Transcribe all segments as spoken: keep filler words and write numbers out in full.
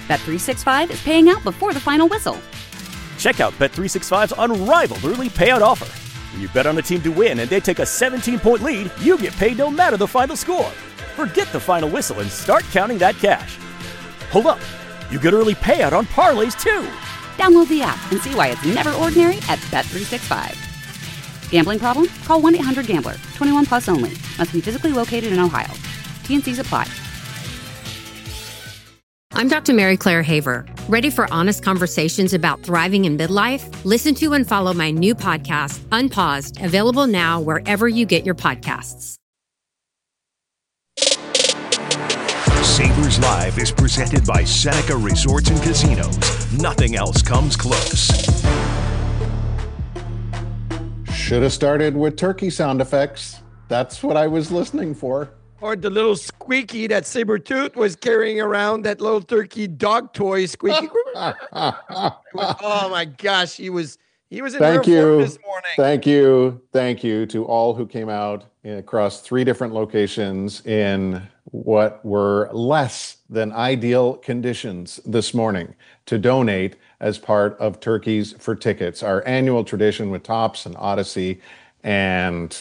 Bet three sixty-five is paying out before the final whistle. Check out Bet three sixty-five's unrivaled early payout offer. When you bet on a team to win and they take a seventeen-point lead, you get paid no matter the final score. Forget the final whistle and start counting that cash. Hold up. You get early payout on parlays, too. Download the app and see why it's never ordinary at Bet three sixty-five. Gambling problem? Call one eight hundred gambler. twenty-one plus only. Must be physically located in Ohio. T N Cs apply. I'm Doctor Mary Claire Haver. Ready for honest conversations about thriving in midlife? Listen to and follow my new podcast, Unpaused, available now wherever you get your podcasts. Sabres Live is presented by Seneca Resorts and Casinos. Nothing else comes close. Should have started with turkey sound effects. That's what I was listening for. Or the little squeaky that Sabretooth was carrying around, that little turkey dog toy squeaky. Oh my gosh, he was he was in Thank you. this morning. Thank you. Thank you to all who came out across three different locations in what were less than ideal conditions this morning to donate as part of Turkeys for Tickets, our annual tradition with Tops and Odyssey. And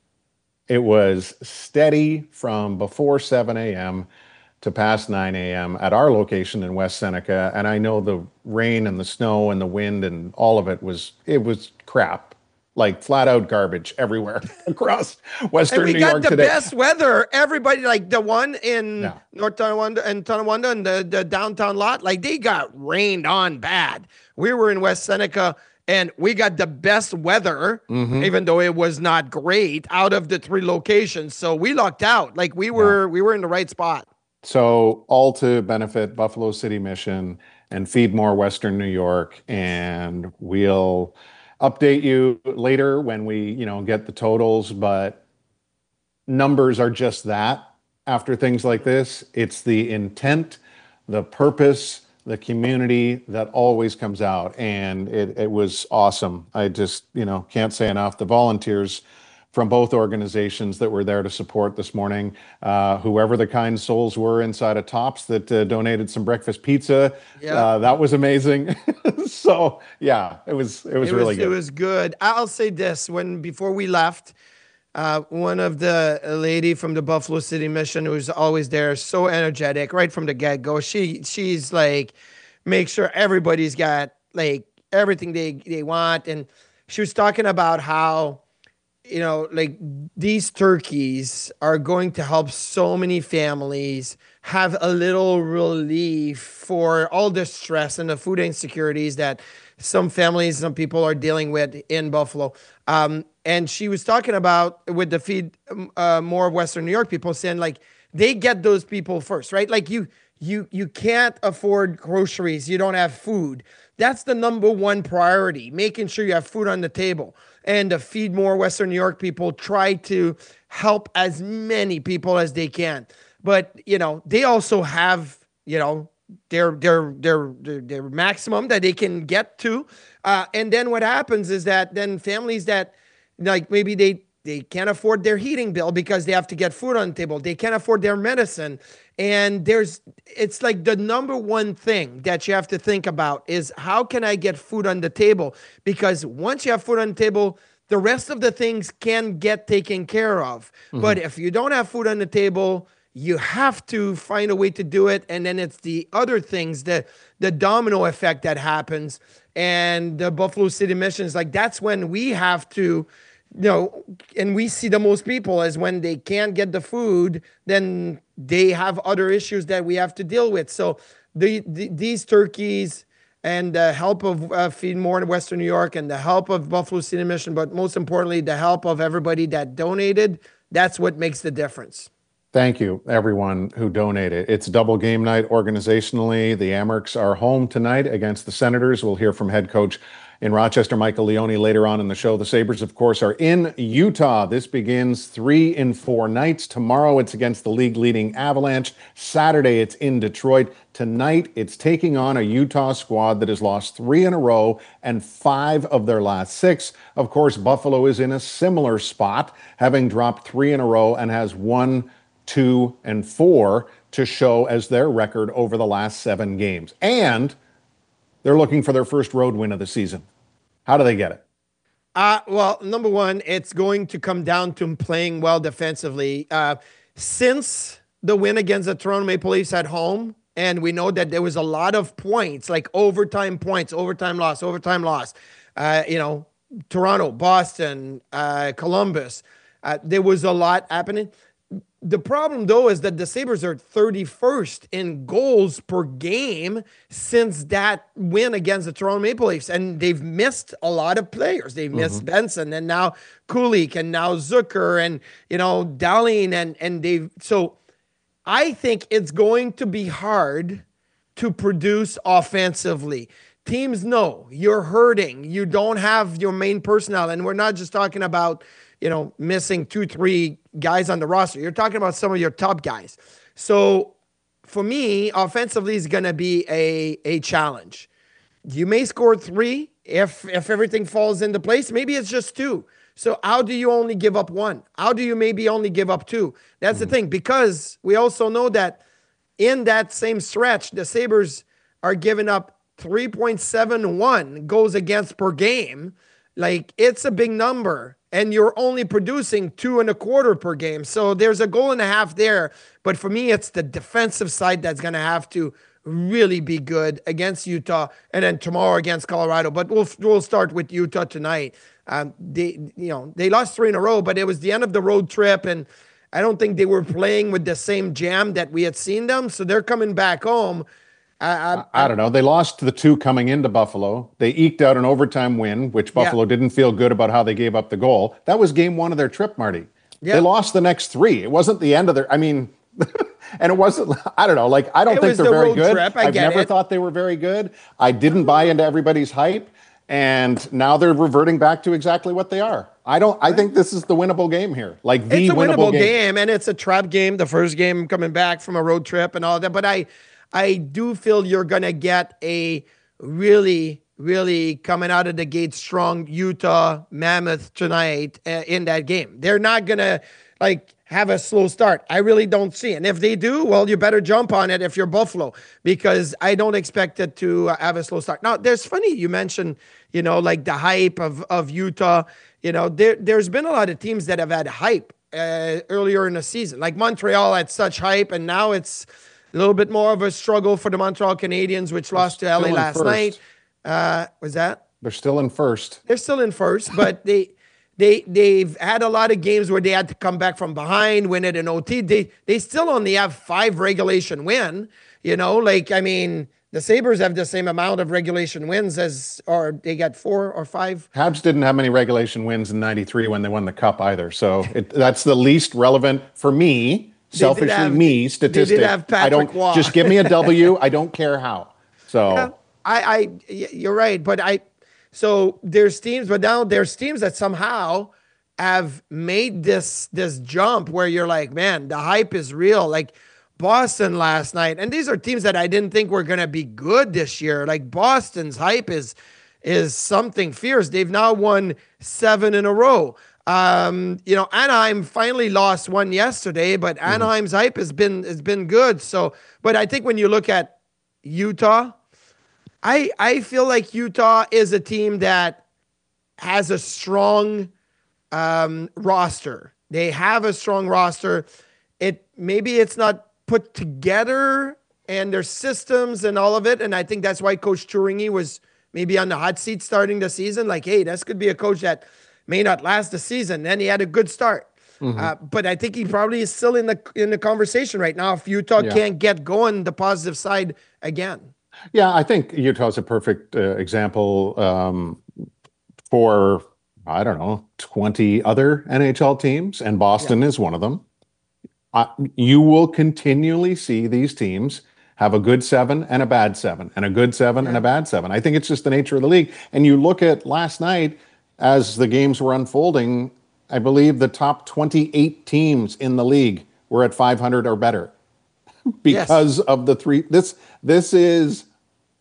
it was steady from before seven a.m. to past nine a.m. at our location in West Seneca. And I know the rain and the snow and the wind and all of it was, it was crap. Like flat out garbage everywhere across Western and we New got York the today. best weather. Everybody, like the one in Yeah. North Tonawanda and Tonawanda and the, the downtown lot, like they got rained on bad. We were in West Seneca and we got the best weather, Mhm. even though it was not great, out of the three locations. So we lucked out. Like we were, we were in the right spot. So all to benefit Buffalo City Mission and Feed More Western New York. And we'll update you later when we, you know, get the totals, but numbers are just that. After things like this, it's the intent, the purpose, the community that always comes out. And it, it was awesome. I just, you know, can't say enough. The volunteers from both organizations that were there to support this morning, uh, whoever the kind souls were inside of Tops that uh, donated some breakfast pizza, Yeah. uh, that was amazing. So yeah, it was it was it really was, good. It was good. I'll say this: when before we left, uh, one of the a lady from the Buffalo City Mission, who's always there, so energetic right from the get go. She she's like, make sure everybody's got like everything they they want, and she was talking about how, you know, like these turkeys are going to help so many families have a little relief for all the stress and the food insecurities that some families, some people are dealing with in Buffalo. Um, and she was talking about with the Feed uh, More Western New York people, saying like they get those people first, right? Like you, you, you can't afford groceries. You don't have food. That's the number one priority, making sure you have food on the table. And the Feed More Western New York people try to help as many people as they can. But, you know, they also have, you know, their their their their, their maximum that they can get to. Uh, and then what happens is that then families that, like, maybe they, they can't afford their heating bill because they have to get food on the table. They can't afford their medicine. And there's, it's like the number one thing that you have to think about is how can I get food on the table? Because once you have food on the table, the rest of the things can get taken care of. Mm-hmm. But if you don't have food on the table, you have to find a way to do it. And then it's the other things, the, the domino effect that happens. And the Buffalo City Mission is like, that's when we have to, you know, and we see the most people as when they can't get the food, then they have other issues that we have to deal with. So the, the these turkeys and the help of uh, Feed More in Western New York and the help of Buffalo City Mission, but most importantly, the help of everybody that donated, that's what makes the difference. Thank you, everyone who donated. It's double game night organizationally. The Amerks are home tonight against the Senators. We'll hear from head coach in Rochester, Michael Leone, later on in the show. The Sabres, of course, are in Utah. This begins three in four nights. Tomorrow, it's against the league-leading Avalanche. Saturday, it's in Detroit. Tonight, it's taking on a Utah squad that has lost three in a row and five of their last six. Of course, Buffalo is in a similar spot, having dropped three in a row and has one two, and four to show as their record over the last seven games. And they're looking for their first road win of the season. How do they get it? Uh, well, number one, it's going to come down to playing well defensively. Uh, since the win against the Toronto Maple Leafs at home, and we know that there was a lot of points, like overtime points, overtime loss, overtime loss. Uh, you know, Toronto, Boston, uh, Columbus. Uh, there was a lot happening. The problem, though, is that the Sabres are thirty-first in goals per game since that win against the Toronto Maple Leafs. And they've missed a lot of players. They've missed mm-hmm. Benson and now Kulich and now Zucker and, you know, Dahlin. And, and they've, so I think it's going to be hard to produce offensively. Teams know you're hurting. You don't have your main personnel. And we're not just talking about, you know, missing two, three guys on the roster. You're talking about some of your top guys. So for me, offensively is going to be a, a challenge. You may score three if, if everything falls into place. Maybe it's just two. So how do you only give up one? How do you maybe only give up two? That's mm-hmm. the thing, because we also know that in that same stretch, the Sabres are giving up three point seven one goals against per game. Like, it's a big number. And you're only producing two and a quarter per game. So there's a goal and a half there. But for me, it's the defensive side that's going to have to really be good against Utah, and then tomorrow against Colorado. But we'll we'll start with Utah tonight. Um, they you know they lost three in a row, but it was the end of the road trip, and I don't think they were playing with the same jam that we had seen them. So they're coming back home. I, I, I don't know. They lost the two coming into Buffalo. They eked out an overtime win, which Buffalo yeah. didn't feel good about how they gave up the goal. That was game one of their trip, Marty. Yeah. They lost the next three. It wasn't the end of their, I mean, and it wasn't, I don't know, like, I don't it think they're the very good. Trip. I I've never it. thought they were very good. I didn't buy into everybody's hype. And now they're reverting back to exactly what they are. I don't, I think this is the winnable game here. Like the it's a winnable, winnable game. game. And it's a trap game. The first game coming back from a road trip and all that. But I, I do feel you're going to get a really, really coming out of the gate strong Utah Mammoth tonight uh, in that game. They're not going to like have a slow start. I really don't see it. And if they do, well, you better jump on it if you're Buffalo, because I don't expect it to uh, have a slow start. Now, there's funny, you mentioned, you know, like the hype of, of Utah. You know, there, there's been a lot of teams that have had hype uh, earlier in the season. Like Montreal had such hype, and now it's a little bit more of a struggle for the Montreal Canadiens, which They're lost to L A last first. night. Uh, was that? They're still in first. They're still in first, but they they they've had a lot of games where they had to come back from behind, win it in O T. They they still only have five regulation win. You know, like I mean, the Sabres have the same amount of regulation wins as, or they got four or five. Habs didn't have many regulation wins in ninety-three when they won the Cup either. So it, that's the least relevant for me. Selfishly, have, me statistic. I don't Waugh. Just give me a W. I don't care how. So yeah, I, I, you're right. But I, so there's teams, but now there's teams that somehow have made this this jump where you're like, man, the hype is real. Like Boston last night, and these are teams that I didn't think were gonna be good this year. Like Boston's hype is is something fierce. They've now won seven in a row. Um, you know, Anaheim finally lost one yesterday, but Anaheim's mm. hype has been has been good. So, but I think when you look at Utah, I I feel like Utah is a team that has a strong um, roster. They have a strong roster. It maybe it's not put together and their systems and all of it, and I think that's why Coach Turingi was maybe on the hot seat starting the season. Like, hey, this could be a coach that may not last the season. Then he had a good start. Mm-hmm. Uh, but I think he probably is still in the in the conversation right now if Utah yeah. can't get going the positive side again. Yeah, I think Utah's a perfect uh, example um, for, I don't know, twenty other N H L teams, and Boston yeah. is one of them. Uh, you will continually see these teams have a good seven and a bad seven, and a good seven yeah. and a bad seven. I think it's just the nature of the league. And you look at last night, as the games were unfolding, I believe the top twenty-eight teams in the league were at five hundred or better because yes. of the three. This this is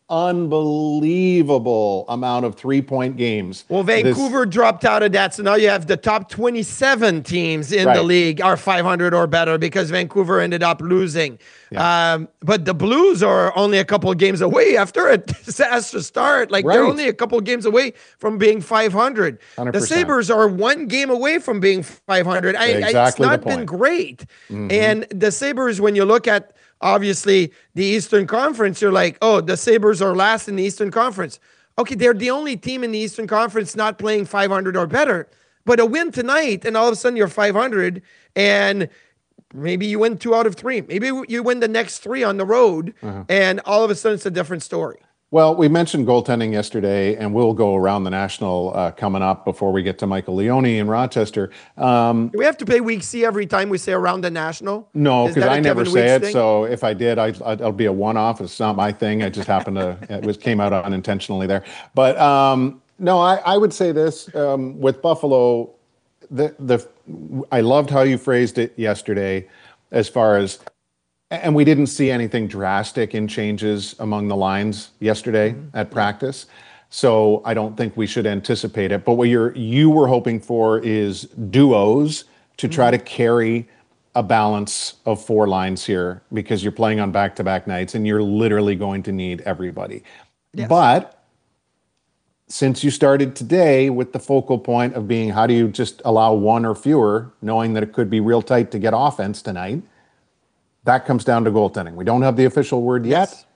unbelievable amount of three-point games. Well, Vancouver this, dropped out of that, so now you have the top twenty-seven teams in right. the league are five hundred or better because Vancouver ended up losing. Yeah. Um, but the Blues are only a couple of games away after a disaster start. Like right. they're only a couple of games away from being five hundred. one hundred percent. The Sabres are one game away from being five hundred. I, exactly I, it's not been great. Mm-hmm. And the Sabres, when you look at obviously the Eastern Conference, you're like, oh, the Sabres are last in the Eastern Conference. Okay, they're the only team in the Eastern Conference not playing five hundred or better. But a win tonight, and all of a sudden you're five hundred, and maybe you win two out of three. Maybe you win the next three on the road, uh-huh. and all of a sudden it's a different story. Well, we mentioned goaltending yesterday, and we'll go around the National uh, coming up before we get to Michael Leone in Rochester. Um, Do we have to pay week C every time we say around the National? No, because I never say it. Thing? So if I did, I, I'll be a one-off. It's not my thing. I just happened to, it was came out unintentionally there. But um, no, I, I would say this um, with Buffalo, the the I loved how you phrased it yesterday as far as, and we didn't see anything drastic in changes among the lines yesterday mm-hmm. at practice. So I don't think we should anticipate it. But what you're you were hoping for is duos to try mm-hmm. to carry a balance of four lines here because you're playing on back-to-back nights and you're literally going to need everybody. Yes. But since you started today with the focal point of being how do you just allow one or fewer, knowing that it could be real tight to get offense tonight, that comes down to goaltending. We don't have the official word yet. Yes.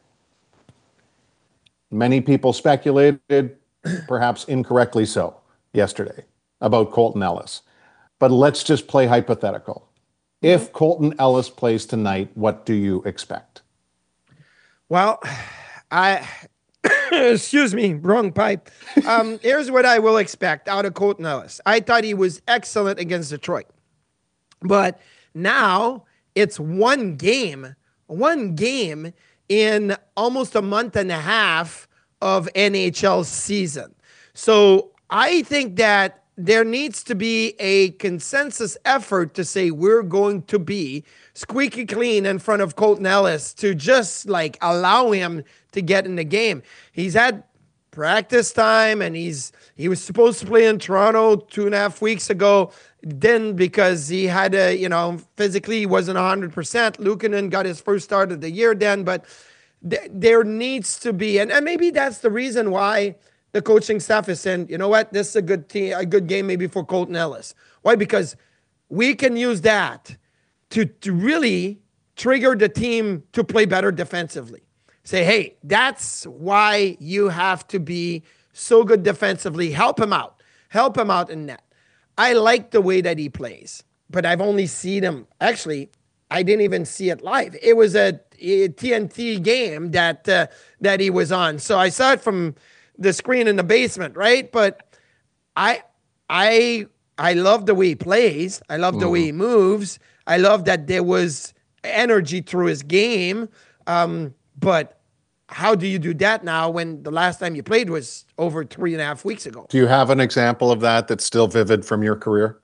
Many people speculated, perhaps incorrectly so, yesterday about Colton Ellis. But let's just play hypothetical. If Colton Ellis plays tonight, what do you expect? Well, I, excuse me, wrong pipe. Um, here's what I will expect out of Colton Ellis. I thought he was excellent against Detroit. But now it's one game, one game in almost a month and a half of N H L season. So I think that there needs to be a consensus effort to say we're going to be squeaky clean in front of Colton Ellis to just like allow him to get in the game. He's had practice time and he's he was supposed to play in Toronto two and a half weeks ago. Then because he had a, you know, physically he wasn't one hundred percent. Luukkonen got his first start of the year then, but th- there needs to be, and, and maybe that's the reason why the coaching staff is saying, you know what, this is a good team, a good game maybe for Colton Ellis. Why? Because we can use that to, to really trigger the team to play better defensively. Say, hey, that's why you have to be so good defensively. Help him out. Help him out in net. I like the way that he plays, but I've only seen him. Actually, I didn't even see it live. It was a, a T N T game that uh, that he was on. So I saw it from the screen in the basement, right? But I I I love the way he plays. I love the mm. way he moves. I love that there was energy through his game. Um, but how do you do that now when the last time you played was over three and a half weeks ago? Do you have an example of that that's still vivid from your career?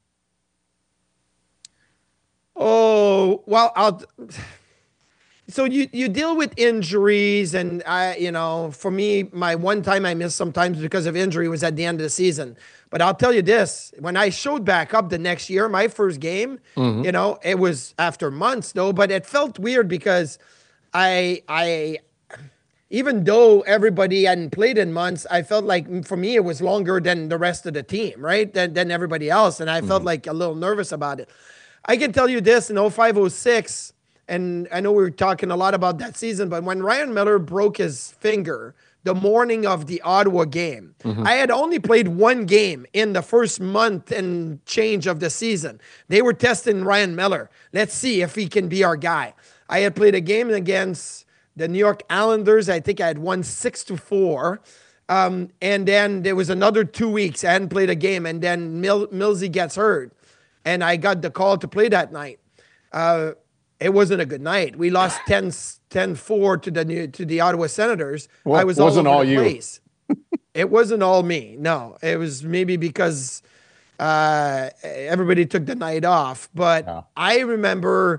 Oh, well, I'll... So you, you deal with injuries, and I, you know, for me, my one time I missed sometimes because of injury was at the end of the season. But I'll tell you this, when I showed back up the next year, my first game, mm-hmm. you know, it was after months though, but it felt weird because I, I, even though everybody hadn't played in months, I felt like for me, it was longer than the rest of the team, right? Than, than everybody else. And I mm-hmm. felt like a little nervous about it. I can tell you this, in oh five oh six, and I know we were talking a lot about that season, but when Ryan Miller broke his finger the morning of the Ottawa game, mm-hmm. I had only played one game in the first month and change of the season. They were testing Ryan Miller. Let's see if he can be our guy. I had played a game against the New York Islanders. I think I had won six to four. Um, and then there was another two weeks. I hadn't played a game. And then Mil- Millsy gets hurt. And I got the call to play that night. Uh, It wasn't a good night. We lost ten four to the new, to the Ottawa Senators. Well, I was wasn't all, all over the you. Place. It wasn't all me. No, it was maybe because uh, everybody took the night off. But yeah. I remember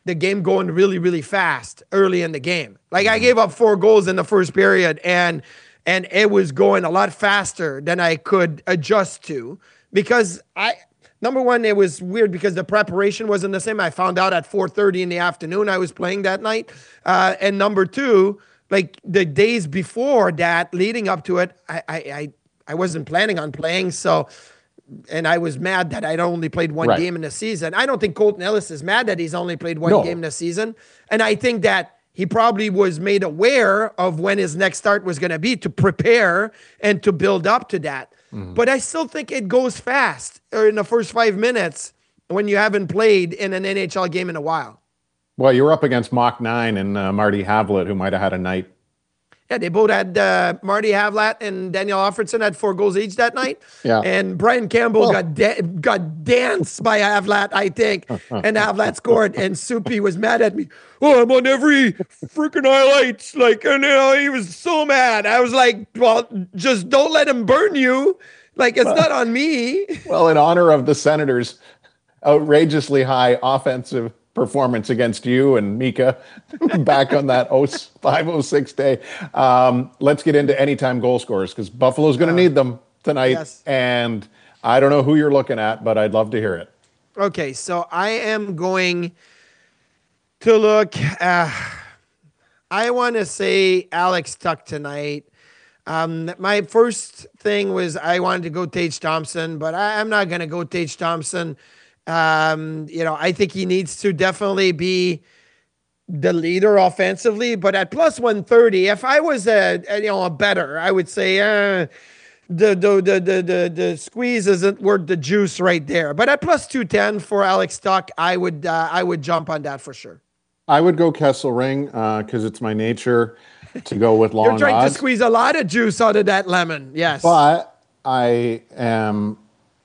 the game going really, really fast early in the game. Like I gave up four goals in the first period, and and it was going a lot faster than I could adjust to because I, number one, it was weird because the preparation wasn't the same. I found out at four thirty in the afternoon I was playing that night. Uh, and number two, like the days before that, leading up to it, I, I, I, I wasn't planning on playing. So, and I was mad that I'd only played one right. game in the season. I don't think Colton Ellis is mad that he's only played one no. game in the season. And I think that he probably was made aware of when his next start was going to be to prepare and to build up to that. Mm-hmm. But I still think it goes fast or in the first five minutes when you haven't played in an N H L game in a while. Well, you're up against Mach nine and uh, Marty Havlat, who might have had a night. Yeah, they both had uh, Marty Havlat and Daniel Alfredson had four goals each that night. Yeah. And Brian Campbell well, got da- got danced by Havlat, I think. And Havlat scored, and Soupy was mad at me. Oh, I'm on every freaking highlights. Like, and you know, he was so mad. I was like, well, just don't let him burn you. Like, it's well, not on me. Well, in honor of the Senators' outrageously high offensive performance against you and Mika back on that five oh six day. Um, let's get into anytime goal scorers because Buffalo's going to uh, need them tonight. Yes. And I don't know who you're looking at, but I'd love to hear it. Okay, so I am going to look. Uh, I want to say Alex Tuch tonight. Um, my first thing was I wanted to go Tage Thompson, but I, I'm not going to go Tage Thompson. Um, you know, I think he needs to definitely be the leader offensively, but at plus one thirty, if I was a, a you know, a better, I would say, uh, the, the, the, the, the, the squeeze isn't worth the juice right there. But at plus two ten for Alex Tuch, I would, uh, I would jump on that for sure. I would go Kesselring, uh, cause it's my nature to go with long You're trying odds. to squeeze a lot of juice out of that lemon. Yes. But I am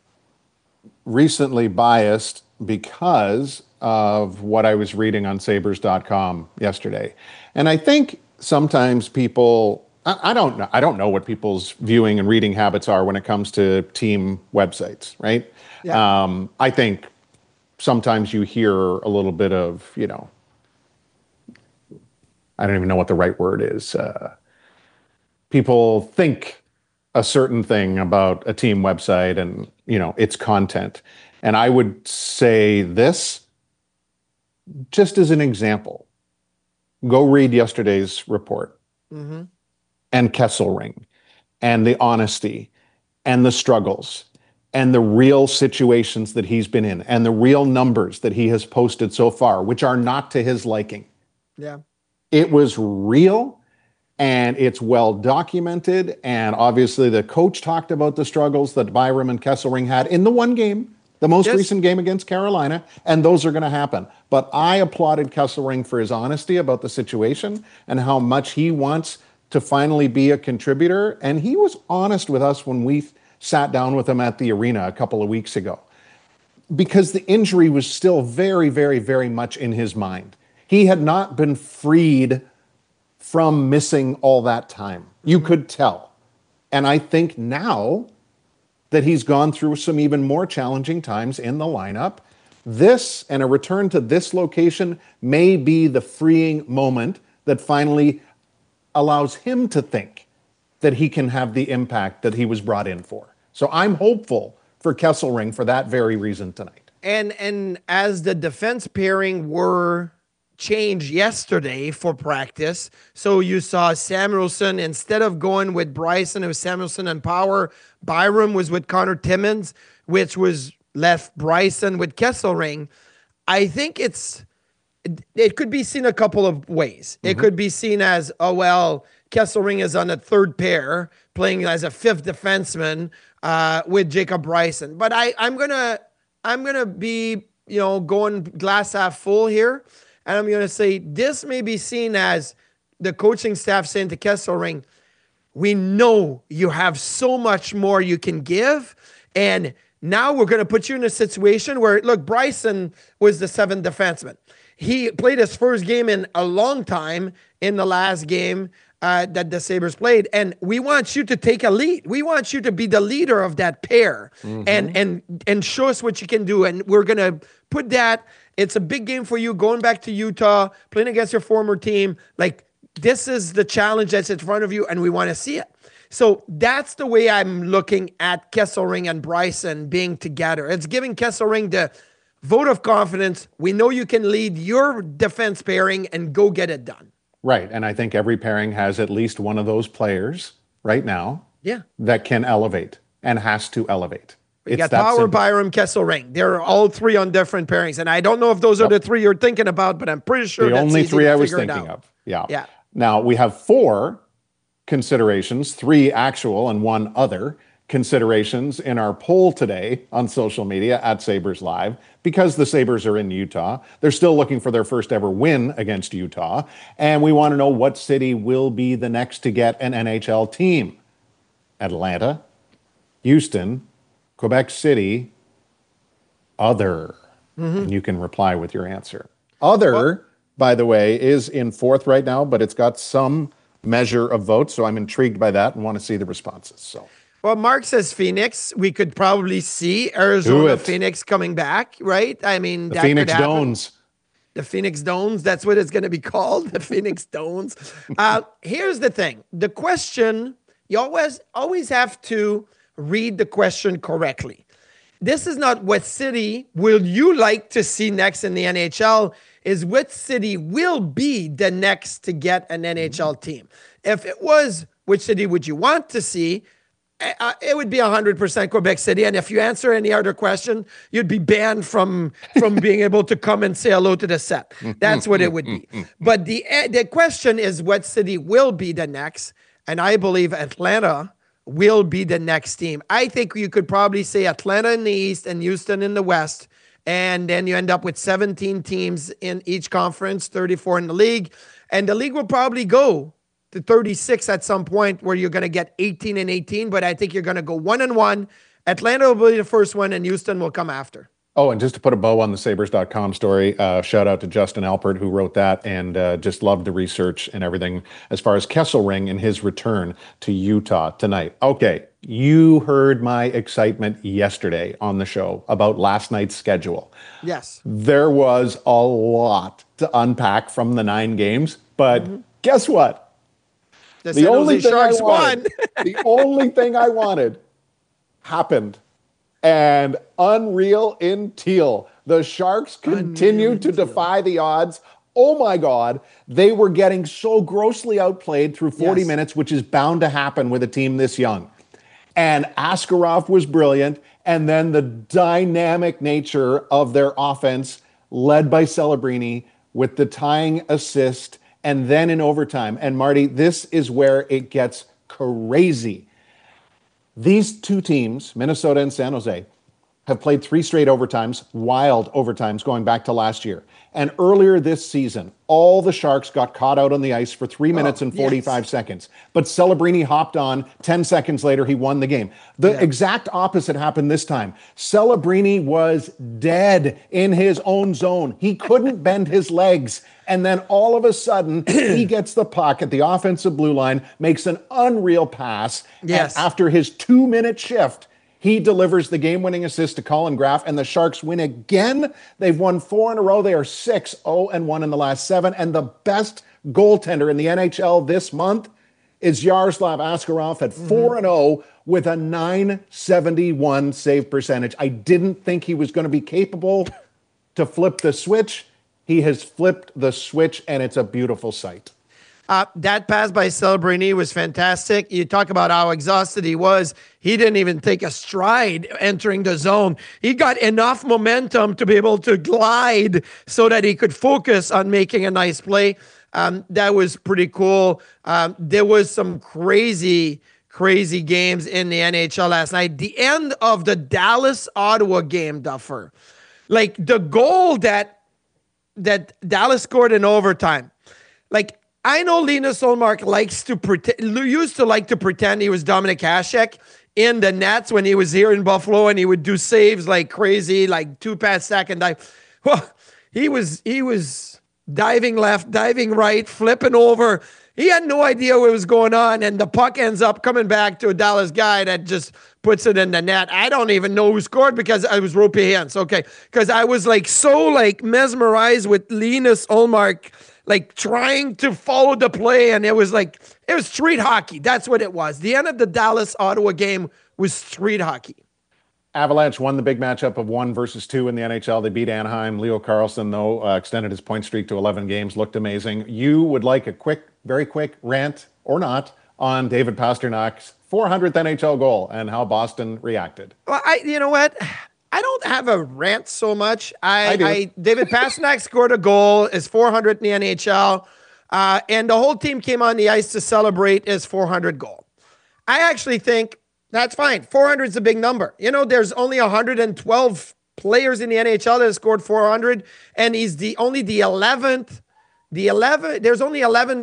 recently biased because of what I was reading on sabres dot com yesterday. And I think sometimes people, I, I don't know, I don't know what people's viewing and reading habits are when it comes to team websites, right? Yeah. Um, I think sometimes you hear a little bit of, you know, I don't even know what the right word is. Uh, people think a certain thing about a team website and, you know, its content. And I would say this, just as an example, go read yesterday's report mm-hmm. and Kesselring and the honesty and the struggles and the real situations that he's been in and the real numbers that he has posted so far, which are not to his liking. Yeah. It was real. And it's well documented. And obviously the coach talked about the struggles that Byram and Kesselring had in the one game, the most yes. recent game against Carolina, and those are going to happen. But I applauded Kesselring for his honesty about the situation and how much he wants to finally be a contributor. And he was honest with us when we sat down with him at the arena a couple of weeks ago, because the injury was still very, very, very much in his mind. He had not been freed from missing all that time. You could tell. And I think now that he's gone through some even more challenging times in the lineup, this and a return to this location may be the freeing moment that finally allows him to think that he can have the impact that he was brought in for. So I'm hopeful for Kesselring for that very reason tonight. And and as the defense pairing were change yesterday for practice. So you saw Samuelson, instead of going with Bryson, it was Samuelson and Power. Byram was with Connor Timmins, which was left Bryson with Kesselring. I think it's, it, it could be seen a couple of ways. Mm-hmm. It could be seen as, oh, well, Kesselring is on a third pair, playing as a fifth defenseman uh, with Jacob Bryson. But I, I'm gonna, I'm gonna be, you know, going glass half full here. And I'm going to say this may be seen as the coaching staff saying to Kesselring, we know you have so much more you can give. And now we're going to put you in a situation where, look, Bryson was the seventh defenseman. He played his first game in a long time in the last game uh, that the Sabres played. And we want you to take a lead. We want you to be the leader of that pair mm-hmm. and, and, and show us what you can do. And we're going to put that It's a big game for you going back to Utah, playing against your former team. Like, this is the challenge that's in front of you, and we want to see it. So that's the way I'm looking at Kesselring and Bryson being together. It's giving Kesselring the vote of confidence. We know you can lead your defense pairing and go get it done. Right. And I think every pairing has at least one of those players right now yeah. that can elevate and has to elevate. You got Power, Byram, Kesselring. They're all three on different pairings. And I don't know if those are yep. the three you're thinking about, but I'm pretty sure the that's only easy three to I was figure it thinking out. of. Yeah. Yeah. Now we have four considerations, three actual and one other considerations in our poll today on social media at Sabres Live, because the Sabres are in Utah. They're still looking for their first ever win against Utah. And we want to know what city will be the next to get an N H L team. Atlanta, Houston, Quebec City, other. Mm-hmm. And you can reply with your answer. Other, well, by the way, is in fourth right now, but it's got some measure of votes. So I'm intrigued by that and want to see the responses. So. Well, Mark says Phoenix. We could probably see Arizona, Phoenix coming back, right? I mean, the that Phoenix could happen. Dones. The Phoenix Dones. That's what it's going to be called. The Phoenix Dones. Uh, here's the thing. The question, you always, always have to read the question correctly. This is not what city will you like to see next in the N H L, is what city will be the next to get an N H L team. If it was which city would you want to see, uh, it would be one hundred percent Quebec City. And if you answer any other question, you'd be banned from, from being able to come and say hello to the set. That's what it would be. But the, the question is what city will be the next. And I believe Atlanta will be the next team. I think you could probably say Atlanta in the East and Houston in the West. And then you end up with seventeen teams in each conference, thirty-four in the league. And the league will probably go to thirty-six at some point where you're going to get eighteen and eighteen. But I think you're going to go one and one. Atlanta will be the first one and Houston will come after. Oh, and just to put a bow on the Sabres dot com story, uh, shout out to Justin Alpert who wrote that and uh, just loved the research and everything as far as Kesselring and his return to Utah tonight. Okay, you heard my excitement yesterday on the show about last night's schedule. Yes. There was a lot to unpack from the nine games, but mm-hmm. guess what? The, the only thing Sharks I wanted, won. the only thing I wanted happened. And unreal in teal. The Sharks continued to defy the odds. Oh my God. They were getting so grossly outplayed through forty yes. minutes, which is bound to happen with a team this young. And Askarov was brilliant. And then the dynamic nature of their offense, led by Celebrini, with the tying assist, and then in overtime. And Marty, this is where it gets crazy. These two teams, Minnesota and San Jose, have played three straight overtimes, wild overtimes going back to last year. And earlier this season, all the Sharks got caught out on the ice for three minutes oh, and forty-five yes. seconds. But Celebrini hopped on. ten seconds later, he won the game. The yeah. exact opposite happened this time. Celebrini was dead in his own zone. He couldn't bend his legs. And then all of a sudden, he gets the puck at the offensive blue line, makes an unreal pass. Yes. And after his two-minute shift, he delivers the game-winning assist to Colin Graf, and the Sharks win again. They've won four in a row. They are six oh and one in the last seven. And the best goaltender in the N H L this month is Yaroslav Askarov at four and oh with a nine seventy-one save percentage. I didn't think he was going to be capable to flip the switch. He has flipped the switch, and it's a beautiful sight. Uh, that pass by Celebrini was fantastic. You talk about how exhausted he was. He didn't even take a stride entering the zone. He got enough momentum to be able to glide so that he could focus on making a nice play. Um, that was pretty cool. Um, there was some crazy, crazy games in the N H L last night. The end of the Dallas-Ottawa game, Duffer. Like the goal that that Dallas scored in overtime. Like, I know Linus Ullmark likes to pretend, used to like to pretend he was Dominik Hasek in the nets when he was here in Buffalo, and he would do saves like crazy, like two pass second dive. Well, he was he was diving left, diving right, flipping over, He had no idea what was going on, and the puck ends up coming back to a Dallas guy that just puts it in the net. I don't even know who scored because I was Roope okay? Because I was like so like mesmerized with Linus Ullmark, like trying to follow the play, and it was like, it was street hockey. That's what it was. The end of the Dallas-Ottawa game was street hockey. Avalanche won the big matchup of one versus two in the N H L. They beat Anaheim. Leo Carlsson, though, uh, extended his point streak to eleven games, looked amazing. You would like a quick, very quick rant, or not, on David Pasternak's four hundredth N H L goal and how Boston reacted. Well, I, you know what? I don't have a rant so much. I, I do. I David Pastrnak scored a goal, his four hundredth in the N H L, uh, and the whole team came on the ice to celebrate his four hundredth goal. I actually think that's fine. four hundred is a big number. You know, there's only one hundred twelve players in the N H L that have scored four hundred, and he's the only the eleventh. The eleven. There's only eleven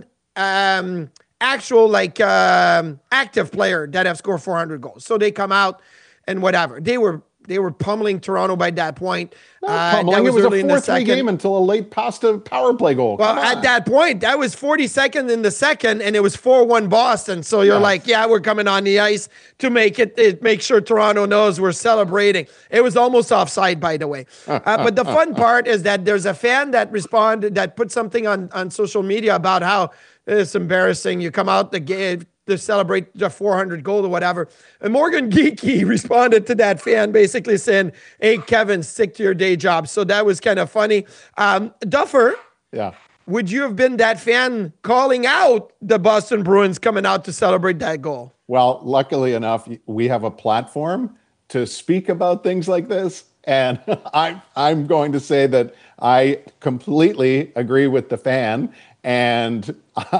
um, actual like um, active player that have scored four hundred goals. So they come out and whatever. They were they were pummeling Toronto by that point. Not Uh, pummeling. that It was early a in the four three second. game until a late Pasta power play goal. Well, Come at on. that point, that was forty-second in the second, and it was four one Boston. So you're Yeah. like, yeah, we're coming on the ice to make it, it make sure Toronto knows we're celebrating. It was almost offside, by the way. Uh, but the fun part is that there's a fan that responded, that put something on, on social media about how it's embarrassing. You come out the game to celebrate the four hundred goal or whatever. And Morgan Geeky responded to that fan basically saying, hey, Kevin, stick to your day job. So that was kind of funny. Um, Duffer, Yeah. would you have been that fan calling out the Boston Bruins coming out to celebrate that goal? Well, luckily enough, we have a platform to speak about things like this. And I, I'm going to say that I completely agree with the fan. And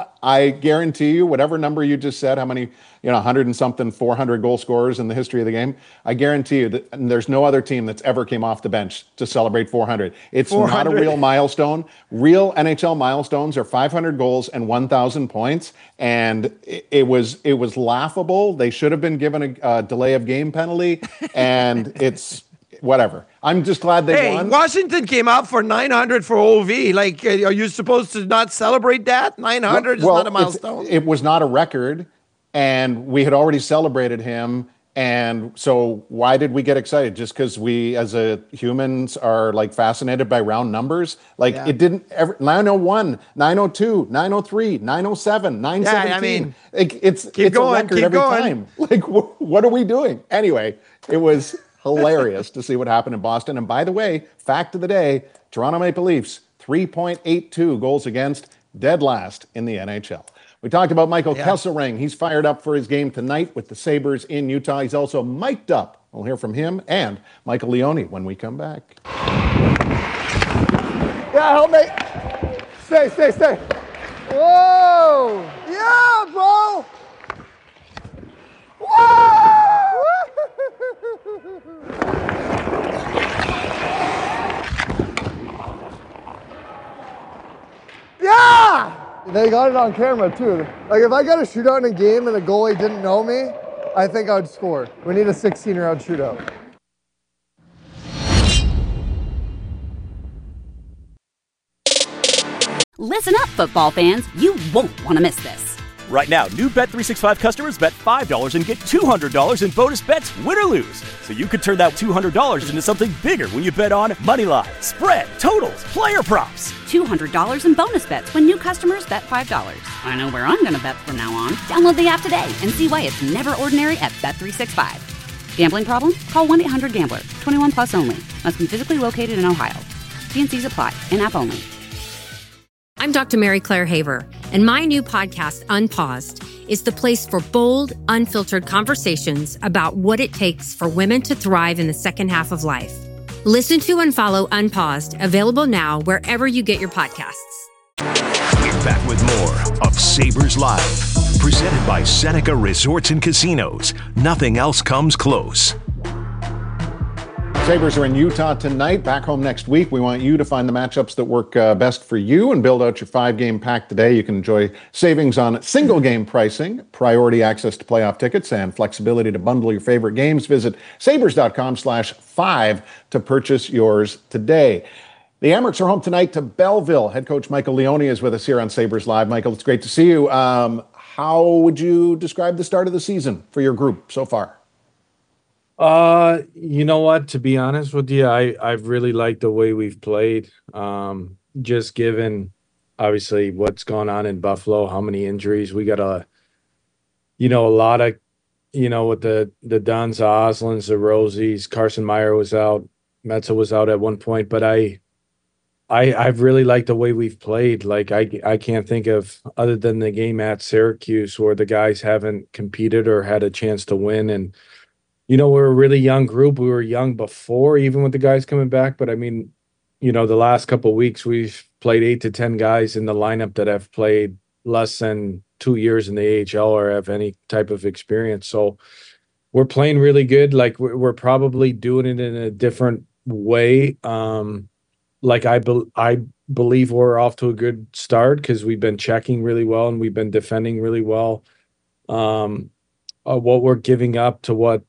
I guarantee you, whatever number you just said, how many, you know, one hundred and something, four hundred goal scorers in the history of the game, I guarantee you that there's no other team that's ever came off the bench to celebrate four hundred. It's four hundred. not a real milestone. Real N H L milestones are five hundred goals and one thousand points. And it, it was it was laughable. They should have been given a, a delay of game penalty. And it's whatever. I'm just glad they Hey, won. Washington came out for nine hundred for O V. Like, uh, are you supposed to not celebrate that? nine hundred Well, is not a it's- milestone. It was not a record, and we had already celebrated him. And so why did we get excited? Just because we, as a humans, are like fascinated by round numbers? Like Yeah. it didn't ever, nine oh one, nine oh two, nine oh three, nine oh seven, nine seventeen. I mean, like it's, keep it's going, a record keep every going. time. Like, wh- what are we doing? Anyway, it was hilarious to see what happened in Boston. And by the way, fact of the day, Toronto Maple Leafs, three point eight two goals against, dead last in the N H L. We talked about Michael Yeah. Kesselring. He's fired up for his game tonight with the Sabres in Utah. He's also mic'd up. We'll hear from him and Michael Leone when we come back. Yeah, help me. Stay, stay, stay. Whoa. Yeah, bro. Whoa. Yeah. They got it on camera too. Like if I got a shootout in a game and the goalie didn't know me, I think I would score. We need a sixteen-round shootout. Listen up, football fans. You won't want to miss this. Right now, new Bet three sixty-five customers bet five dollars and get two hundred dollars in bonus bets, win or lose. So you could turn that two hundred dollars into something bigger when you bet on moneyline, spread, totals, player props. two hundred dollars in bonus bets when new customers bet five dollars. I know where I'm going to bet from now on. Download the app today and see why it's never ordinary at Bet three sixty-five. Gambling problem? Call one eight hundred gambler. twenty-one plus only. Must be physically located in Ohio. T N Cs apply. In-app only. I'm Doctor Mary Claire Haver, and my new podcast, Unpaused, is the place for bold, unfiltered conversations about what it takes for women to thrive in the second half of life. Listen to and follow Unpaused, available now wherever you get your podcasts. We're back with more of Sabres Live, presented by Seneca Resorts and Casinos. Nothing else comes close. Sabres are in Utah tonight, back home next week. We want you to find the matchups that work uh, best for you and build out your five-game pack today. You can enjoy savings on single-game pricing, priority access to playoff tickets, and flexibility to bundle your favorite games. Visit sabres.com slash five to purchase yours today. The Amerks are home tonight to Belleville. Head coach Michael Leone is with us here on Sabres Live. Michael, it's great to see you. Um, how would you describe the start of the season for your group so far? Uh, you know what? To be honest with you, I I've really liked the way we've played. Um, just given obviously what's going on in Buffalo, how many injuries we got a, you know, a lot of, you know, with the the Duns, the Oslins, the Rosies, Carson Meyer was out, Metza was out at one point, but I. I, I've really liked the way we've played. Like I, I can't think of other than the game at Syracuse where the guys haven't competed or had a chance to win. And, you know, we're a really young group. We were young before, even with the guys coming back. But I mean, you know, the last couple of weeks we've played eight to ten guys in the lineup that have played less than two years in the A H L or have any type of experience. So we're playing really good. Like we're, we're probably doing it in a different way. Um, Like I, be- I believe we're off to a good start because we've been checking really well and we've been defending really well. Um, uh, what we're giving up to what,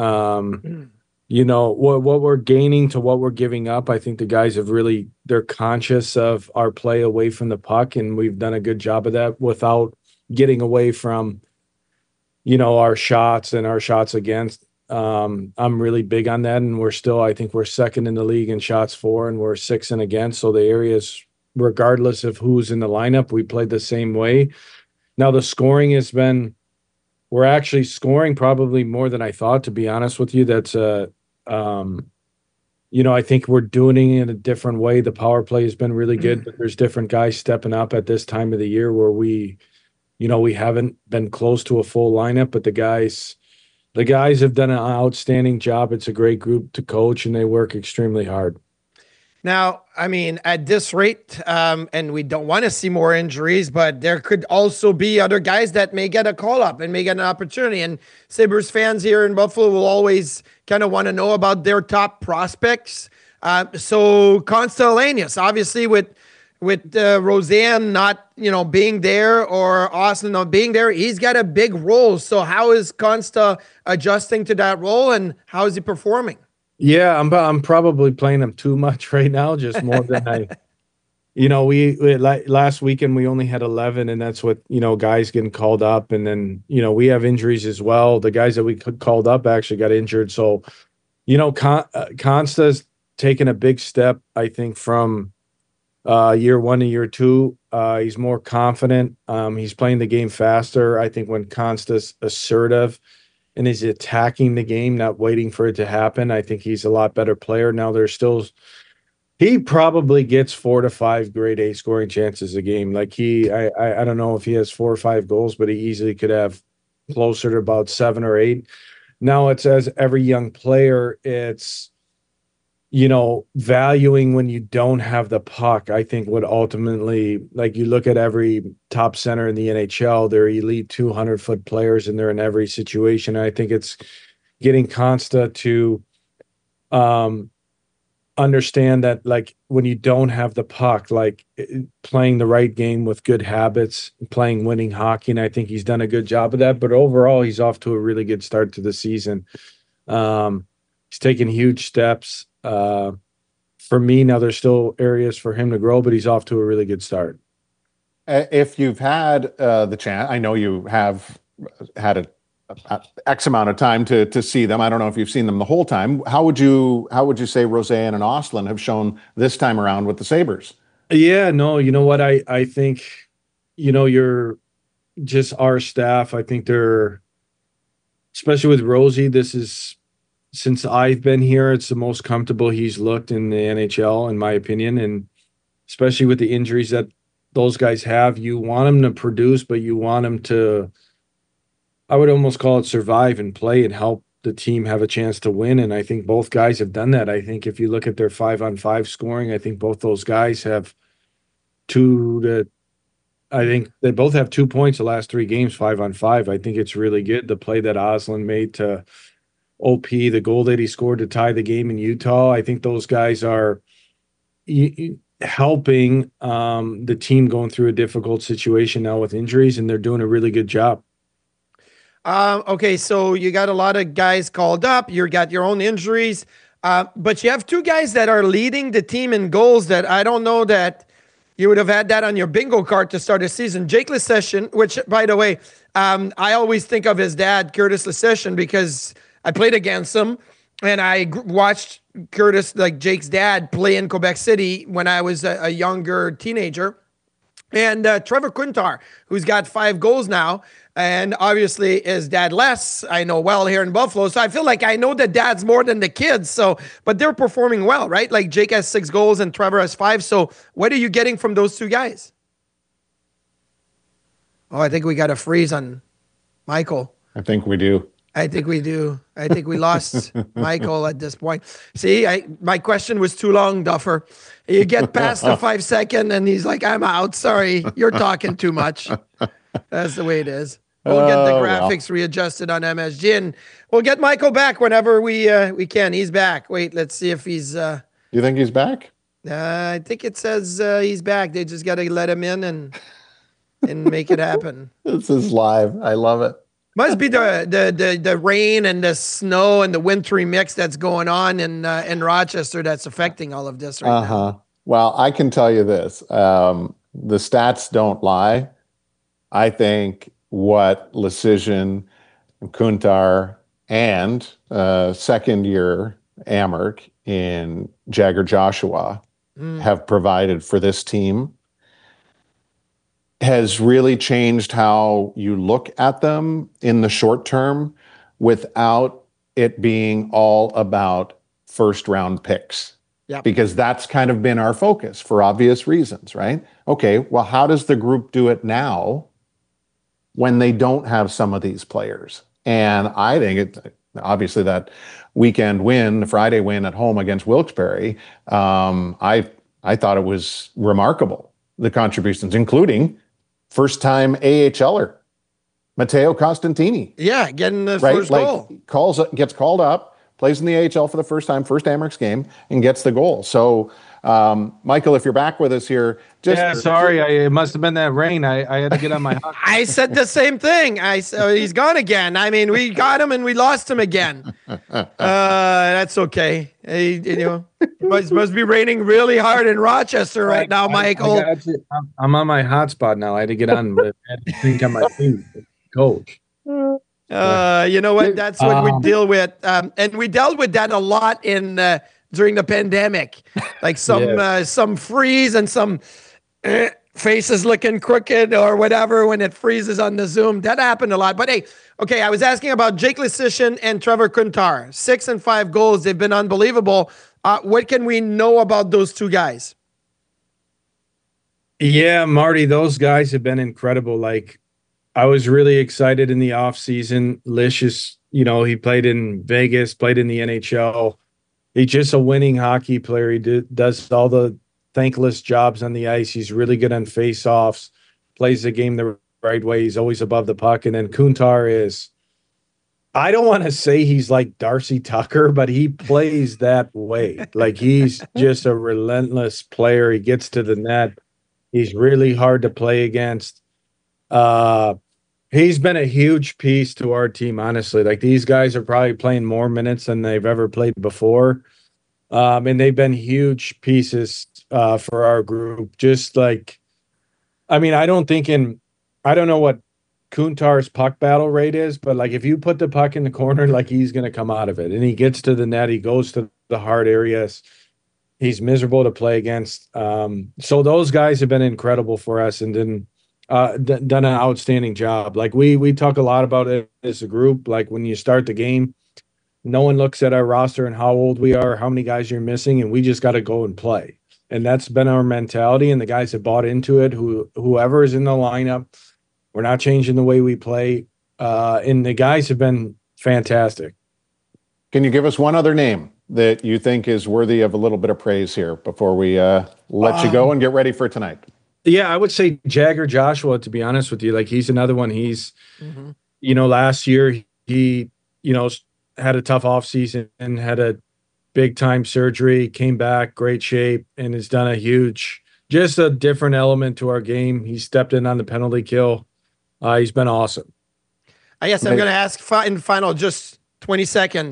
um, you know, what what we're gaining to what we're giving up. I think the guys have really they're conscious of our play away from the puck, and we've done a good job of that without getting away from, you know, our shots and our shots against. Um, I'm really big on that, and we're still, I think we're second in the league in shots for, and we're six and against. So the areas, regardless of who's in the lineup, we played the same way. Now the scoring has been, we're actually scoring probably more than I thought, to be honest with you. That's uh, um, you know, I think we're doing it in a different way. The power play has been really good, but there's different guys stepping up at this time of the year where we, you know, we haven't been close to a full lineup, but the guys. The guys have done an outstanding job. It's a great group to coach, and they work extremely hard. Now, I mean, at this rate, um, and we don't want to see more injuries, but there could also be other guys that may get a call up and may get an opportunity. And Sabres fans here in Buffalo will always kind of want to know about their top prospects. Uh, so Konsta Helenius, obviously with with uh, Roseanne not, you know, being there or Austin not being there, he's got a big role. So how is Konsta adjusting to that role, and how is he performing? Yeah, I'm I'm probably playing him too much right now, just more than I. You know, we, we last weekend we only had eleven, and that's what, you know, guys getting called up, and then, you know, we have injuries as well. The guys that we called up actually got injured, so, you know, Con, uh, Konsta's taken a big step, I think, from. Uh, year one to year two, uh, he's more confident. Um, he's playing the game faster. I think when Konsta's assertive and is attacking the game, not waiting for it to happen, I think he's a lot better player. Now there's still, he probably gets four to five grade A scoring chances a game. Like he, I, I, I don't know if he has four or five goals, but he easily could have closer to about seven or eight. Now it's as every young player, it's, you know, valuing when you don't have the puck. I think would ultimately, like you look at every top center in the N H L, they're elite two hundred foot players and they're in every situation. And I think it's getting Konsta to um, understand that, like, when you don't have the puck, like playing the right game with good habits, playing winning hockey. And I think he's done a good job of that, but overall he's off to a really good start to the season. Um, he's taken huge steps. Uh, for me, now there's still areas for him to grow, but he's off to a really good start. If you've had uh, the chance, I know you have had a, a X amount of time to to see them. I don't know if you've seen them the whole time. How would you how would you say Roseanne and Ostlund have shown this time around with the Sabres? Yeah, no, you know what? I, I think, you know, you're just our staff. I think they're, especially with Rosie, this is, since I've been here, it's the most comfortable he's looked in the N H L, in my opinion. And especially with the injuries that those guys have, you want them to produce, but you want them to, I would almost call it survive and play and help the team have a chance to win. And I think both guys have done that. I think if you look at their five on five scoring, I think both those guys have two to, I think they both have two points the last three games, five on five. I think it's really good. The play that Ostlund made to O P, the goal that he scored to tie the game in Utah, I think those guys are helping um, the team going through a difficult situation now with injuries, and they're doing a really good job. Um, okay, so you got a lot of guys called up. You got your own injuries. Uh, but you have two guys that are leading the team in goals that I don't know that you would have had that on your bingo card to start the season. Jake Leschyshyn, which, by the way, um, I always think of his dad, Curtis Leschyshyn, because I played against him. And I g- watched Curtis, like Jake's dad, play in Quebec City when I was a, a younger teenager. And uh, Trevor Kuntar, who's got five goals now. And obviously his dad Les, I know well here in Buffalo. So I feel like I know the dads more than the kids. So, but they're performing well, right? Like Jake has six goals and Trevor has five. So what are you getting from those two guys? Oh, I think we got a freeze on Michael. I think we do. I think we do. I think we lost Michael at this point. See, I, my question was too long, Duffer. You get past the five second and he's like, I'm out. Sorry, you're talking too much. That's the way it is. We'll get the graphics oh, well. readjusted on M S G and we'll get Michael back whenever we uh, we can. He's back. Wait, let's see if he's... Uh, you think he's back? Uh, I think it says uh, he's back. They just got to let him in and and make it happen. This is live. I love it. Must be the, the the the rain and the snow and the wintry mix that's going on in uh, in Rochester that's affecting all of this right uh-huh. now. Well, I can tell you this: um, the stats don't lie. I think what Leschyshyn, Kuntar, and uh, second-year Amherst in Jagger Joshua mm. have provided for this team has really changed how you look at them in the short term without it being all about first round picks. Yep. Because that's kind of been our focus for obvious reasons, right? Okay, well, how does the group do it now when they don't have some of these players? And I think it, obviously that weekend win, the Friday win at home against Wilkes-Barre, um, I I thought it was remarkable, the contributions, including first-time AHLer, Matteo Costantini. Yeah, getting the right? first like, goal. Calls, gets called up, plays in the A H L for the first time, first Amherst game, and gets the goal. So, um, Michael, if you're back with us here, just yeah, sorry, I, it must have been that rain. I, I had to get on my. I said the same thing. I uh, he's gone again. I mean, we got him and we lost him again. Uh, that's okay. Hey, you know, it must, must be raining really hard in Rochester right now, Michael. I, I you. I'm on my hotspot now. I had to get on, but I had to think on my feet, coach. Uh, you know what? That's what um, we deal with, um, and we dealt with that a lot in uh, during the pandemic, like some yeah. uh, some freeze and some uh, faces looking crooked or whatever when it freezes on the Zoom. That happened a lot. But hey, okay, I was asking about Jake Leschyshyn and Trevor Kuntar. Six and five goals. They've been unbelievable. Uh, what can we know about those two guys? Yeah, Marty, those guys have been incredible. Like, I was really excited in the offseason. Lish is, you know, he played in Vegas, played in the N H L. He's just a winning hockey player. He do, does all the thankless jobs on the ice. He's really good on face-offs, plays the game the right way. He's always above the puck. And then Kuntar is, I don't want to say he's like Darcy Tucker, but he plays that way. Like, he's just a relentless player. He gets to the net. He's really hard to play against. Uh, he's been a huge piece to our team, honestly. Like, these guys are probably playing more minutes than they've ever played before. Um, and they've been huge pieces uh, for our group. Just like, I mean, I don't think in, I don't know what Kuntar's puck battle rate is, but like, if you put the puck in the corner, like, he's going to come out of it. And he gets to the net. He goes to the hard areas. He's miserable to play against. Um, so those guys have been incredible for us and then uh, d- done an outstanding job. Like, we we talk a lot about it as a group. Like, when you start the game, no one looks at our roster and how old we are, how many guys you're missing, and we just got to go and play. And that's been our mentality, and the guys have bought into it. Who whoever is in the lineup, we're not changing the way we play. Uh, and the guys have been fantastic. Can you give us one other name that you think is worthy of a little bit of praise here before we uh, let um, you go and get ready for tonight? Yeah, I would say Jagger Joshua, to be honest with you. Like, he's another one. He's, mm-hmm. you know, last year he, you know, had a tough offseason and had a big-time surgery, came back, great shape, and has done a huge, just a different element to our game. He stepped in on the penalty kill. Uh, he's been awesome. I guess I'm going to ask fi- in final just twenty seconds.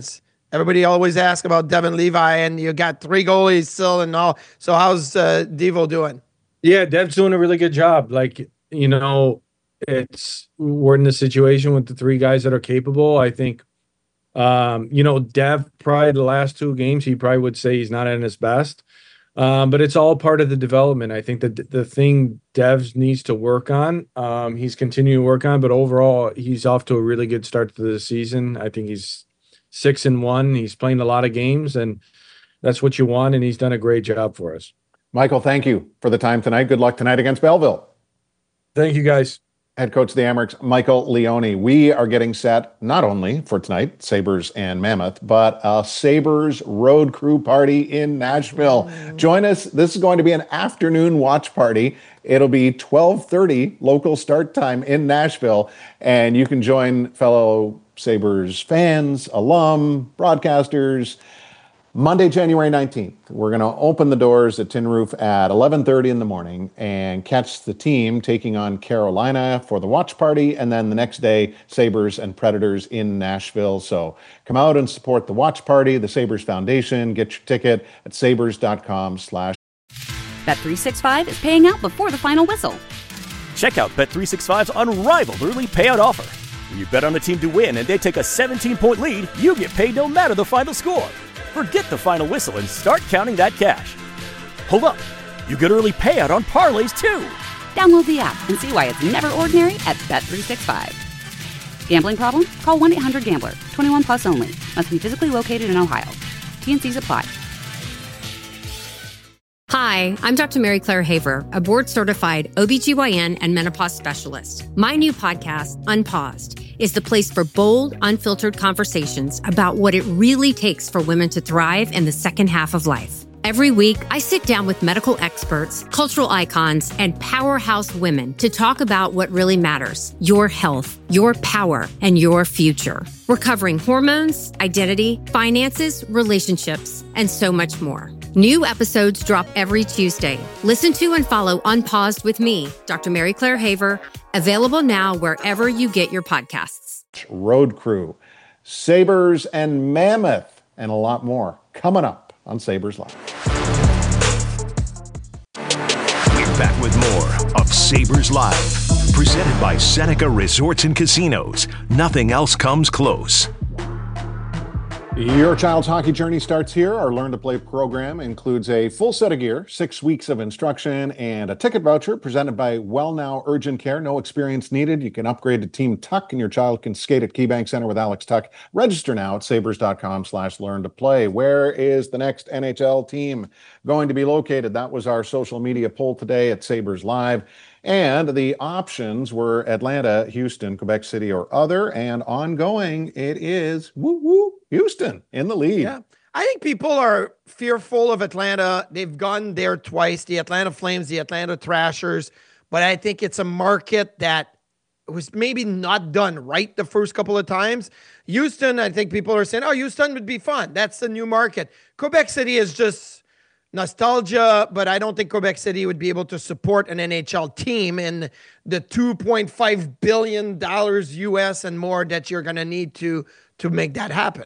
Everybody always asks about Devin Levi, and you got three goalies still and all. So how's uh, Devo doing? Yeah, Dev's doing a really good job. Like, you know, it's we're in the situation with the three guys that are capable. I think, um, you know, Dev probably the last two games, he probably would say he's not at his best. Um, but it's all part of the development. I think that the thing Dev needs to work on, um, he's continuing to work on, but overall, he's off to a really good start to the season. I think he's six and one. He's playing a lot of games, and that's what you want, and he's done a great job for us. Michael, thank you for the time tonight. Good luck tonight against Belleville. Thank you, guys. Head coach of the Amerks, Michael Leone. We are getting set not only for tonight, Sabres and Mammoth, but a Sabres road crew party in Nashville. Mm. Join us. This is going to be an afternoon watch party. It'll be twelve thirty local start time in Nashville, and you can join fellow Sabres fans, alum, broadcasters. Monday, January nineteenth, we're going to open the doors at Tin Roof at eleven thirty in the morning and catch the team taking on Carolina for the watch party. And then the next day, Sabres and Predators in Nashville. So come out and support the watch party, the Sabres Foundation. Get your ticket at sabres.com slash. Bet three sixty-five is paying out before the final whistle. Check out Bet three sixty-five's unrivaled early payout offer. When you bet on a team to win and they take a seventeen-point lead, you get paid no matter the final score. Forget the final whistle and start counting that cash. Hold up, you get early payout on parlays too. Download the app and see why it's never ordinary at Bet three sixty-five. Gambling problem? Call one eight hundred gambler. twenty-one plus only. Must be physically located in Ohio. T and C's apply. Hi, I'm Doctor Mary Claire Haver, a board-certified O B G Y N and menopause specialist. My new podcast, Unpaused, is the place for bold, unfiltered conversations about what it really takes for women to thrive in the second half of life. Every week, I sit down with medical experts, cultural icons, and powerhouse women to talk about what really matters: your health, your power, and your future. We're covering hormones, identity, finances, relationships, and so much more. New episodes drop every Tuesday. Listen to and follow Unpaused with me, Doctor Mary Claire Haver, available now wherever you get your podcasts. Road Crew, Sabres and Mammoth, and a lot more coming up on Sabres Live. We're back with more of Sabres Live, presented by Seneca Resorts and Casinos. Nothing else comes close. Your child's hockey journey starts here. Our Learn to Play program includes a full set of gear, six weeks of instruction, and a ticket voucher presented by Well Now Urgent Care. No experience needed. You can upgrade to Team Tuck, and your child can skate at KeyBank Center with Alex Tuck. Register now at sabres.com slash learn to play. Where is the next N H L team going to be located? That was our social media poll today at Sabres Live. And the options were Atlanta, Houston, Quebec City, or other. And ongoing, it is woo woo Houston in the lead. Yeah. I think people are fearful of Atlanta. They've gone there twice, the Atlanta Flames, the Atlanta Thrashers. But I think it's a market that was maybe not done right the first couple of times. Houston, I think people are saying, oh, Houston would be fun. That's the new market. Quebec City is just nostalgia, but I don't think Quebec City would be able to support an N H L team in the two point five billion dollars U S and more that you're going to need to to make that happen.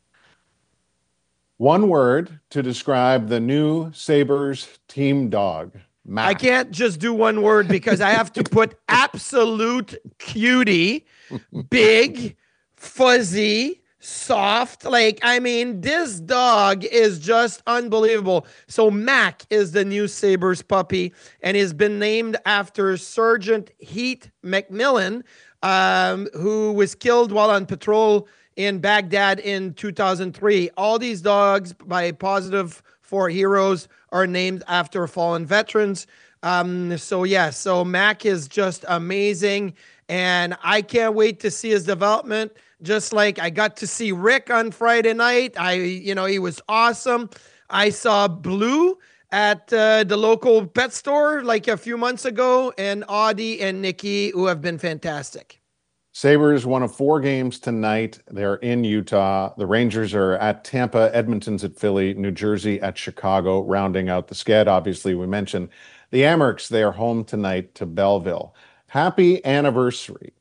One word to describe the new Sabres team dog. Mac. I can't just do one word because I have to put absolute cutie, big, fuzzy, soft. Like, I mean, this dog is just unbelievable. So Mac is the new Sabres puppy and has been named after Sergeant Heath McMillan, um, who was killed while on patrol in Baghdad in two thousand three. All these dogs, by Positive for Heroes, are named after fallen veterans. Um, so, yeah, so Mac is just amazing, and I can't wait to see his development. Just like I got to see Rick on Friday night. I, you know, he was awesome. I saw Blue at uh, the local pet store like a few months ago, and Audie and Nikki, who have been fantastic. Sabres one of four games tonight. They're in Utah. The Rangers are at Tampa, Edmonton's at Philly, New Jersey at Chicago, rounding out the sched. Obviously, we mentioned the Amerks. They are home tonight to Belleville. Happy anniversary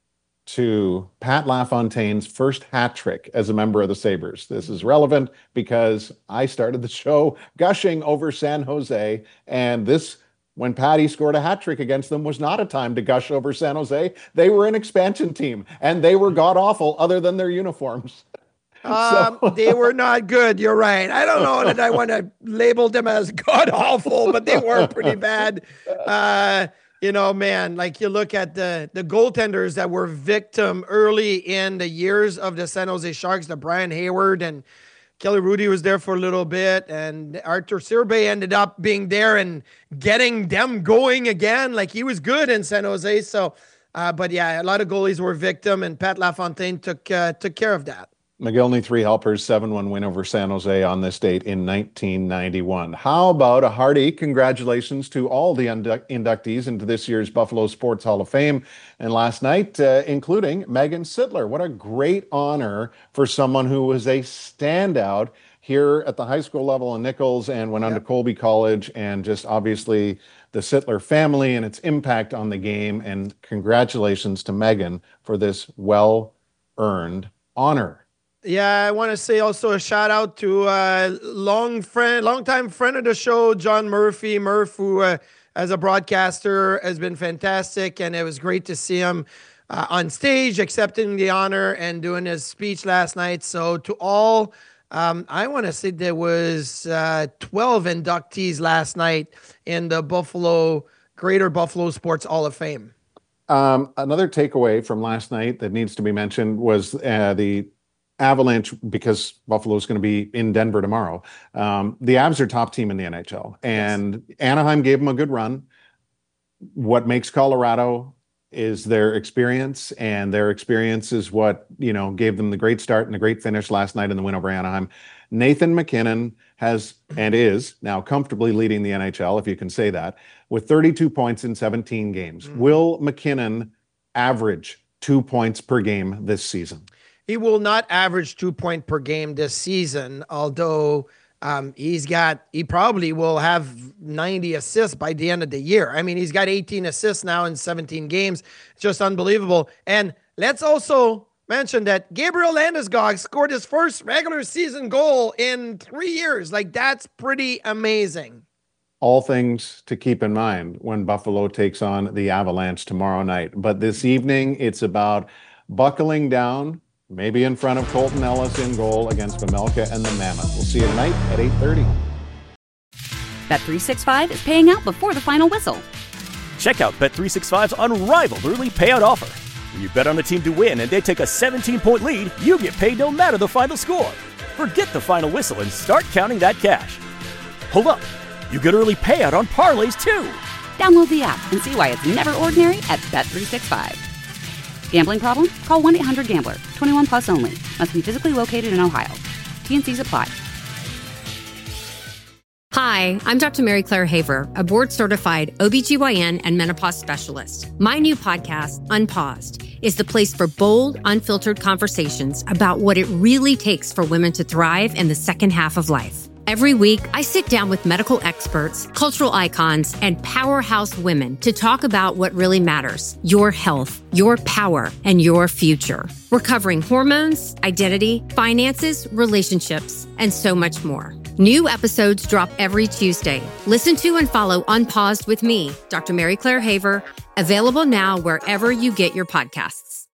to Pat LaFontaine's first hat trick as a member of the Sabres. This is relevant because I started the show gushing over San Jose, and this, when Patty scored a hat trick against them, was not a time to gush over San Jose. They were an expansion team, and they were god-awful other than their uniforms. Um, so. They were not good. You're right. I don't know that I want to label them as god-awful, but they were pretty bad. Uh, You know, man, like you look at the the goaltenders that were victim early in the years of the San Jose Sharks, the Brian Hayward and Kelly Rudy was there for a little bit, and Arthur Sirbe ended up being there and getting them going again. Like he was good in San Jose. So, uh, but yeah, a lot of goalies were victim, and Pat LaFontaine took uh, took care of that. McGillney three helpers, seven one win over San Jose on this date in nineteen ninety-one. How about a hearty congratulations to all the indu- inductees into this year's Buffalo Sports Hall of Fame, and last night, uh, including Megan Sittler. What a great honor for someone who was a standout here at the high school level in Nichols and went on yep. to Colby College, and just obviously the Sittler family and its impact on the game. And congratulations to Megan for this well-earned honor. Yeah, I want to say also a shout out to uh, long friend, longtime friend of the show, John Murphy. Murph, who uh, as a broadcaster has been fantastic, and it was great to see him uh, on stage accepting the honor and doing his speech last night. So to all, um, I want to say there was uh, twelve inductees last night in the Buffalo Greater Buffalo Sports Hall of Fame. Um, another takeaway from last night that needs to be mentioned was uh, the Avalanche, because Buffalo is going to be in Denver tomorrow. Um, the Avs are top team in the N H L, and yes. Anaheim gave them a good run. What makes Colorado is their experience, and their experience is what, you know, gave them the great start and the great finish last night in the win over Anaheim. Nathan MacKinnon has and is now comfortably leading the N H L, if you can say that, with thirty-two points in seventeen games. Mm. Will MacKinnon average two points per game this season? He will not average two point per game this season, although um, he's got, he probably will have ninety assists by the end of the year. I mean, he's got eighteen assists now in seventeen games. It's just unbelievable. And let's also mention that Gabriel Landeskog scored his first regular season goal in three years. Like, that's pretty amazing. All things to keep in mind when Buffalo takes on the Avalanche tomorrow night. But this evening, it's about buckling down, maybe in front of Colton Ellis in goal against Vejmelka and the Mammoth. We'll see you tonight at eight thirty. Bet three sixty-five is paying out before the final whistle. Check out Bet three sixty-five's unrivaled early payout offer. When you bet on a team to win and they take a seventeen-point lead, you get paid no matter the final score. Forget the final whistle and start counting that cash. Hold up. You get early payout on parlays, too. Download the app and see why it's never ordinary at Bet three sixty-five. Gambling problem? Call one eight hundred gambler. twenty-one plus only. Must be physically located in Ohio. T and C's apply. Hi, I'm Doctor Mary Claire Haver, a board-certified O B G Y N and menopause specialist. My new podcast, Unpaused, is the place for bold, unfiltered conversations about what it really takes for women to thrive in the second half of life. Every week, I sit down with medical experts, cultural icons, and powerhouse women to talk about what really matters: your health, your power, and your future. We're covering hormones, identity, finances, relationships, and so much more. New episodes drop every Tuesday. Listen to and follow Unpaused with me, Doctor Mary Claire Haver, available now wherever you get your podcasts.